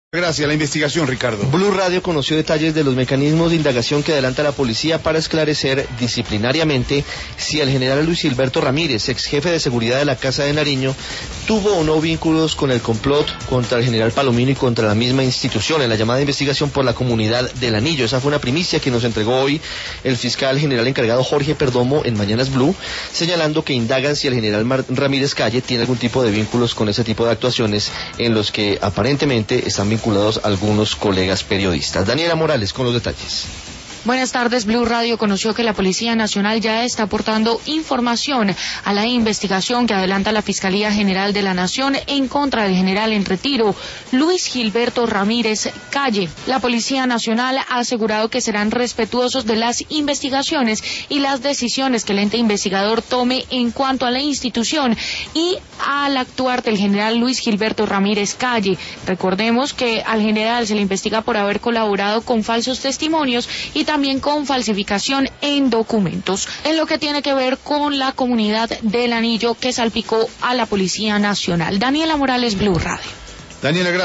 Gracias. La investigación, Ricardo. Blue Radio conoció detalles de los mecanismos de indagación que adelanta la policía para esclarecer disciplinariamente si el general Luis Gilberto Ramírez, ex jefe de seguridad de la Casa de Nariño, tuvo o no vínculos con el complot contra el general Palomino y contra la misma institución en la llamada investigación por la comunidad del Anillo. Esa fue una primicia que nos entregó hoy el fiscal general encargado Jorge Perdomo en Mañanas Blue, señalando que indagan si el general Ramírez Calle tiene algún tipo de vínculos con ese tipo de actuaciones en los que aparentemente están vinculados algunos colegas periodistas. Daniela Morales con los detalles. Buenas tardes. Blue Radio conoció que la Policía Nacional ya está aportando información a la investigación que adelanta la Fiscalía General de la Nación en contra del general en retiro, Luis Gilberto Ramírez Calle. La Policía Nacional ha asegurado que serán respetuosos de las investigaciones y las decisiones que el ente investigador tome en cuanto a la institución y al actuar del general Luis Gilberto Ramírez Calle. Recordemos que al general se le investiga por haber colaborado con falsos testimonios y también con falsificación en documentos, en lo que tiene que ver con la comunidad del Anillo que salpicó a la Policía Nacional. Daniela Morales, Blue Radio. Daniela, gracias.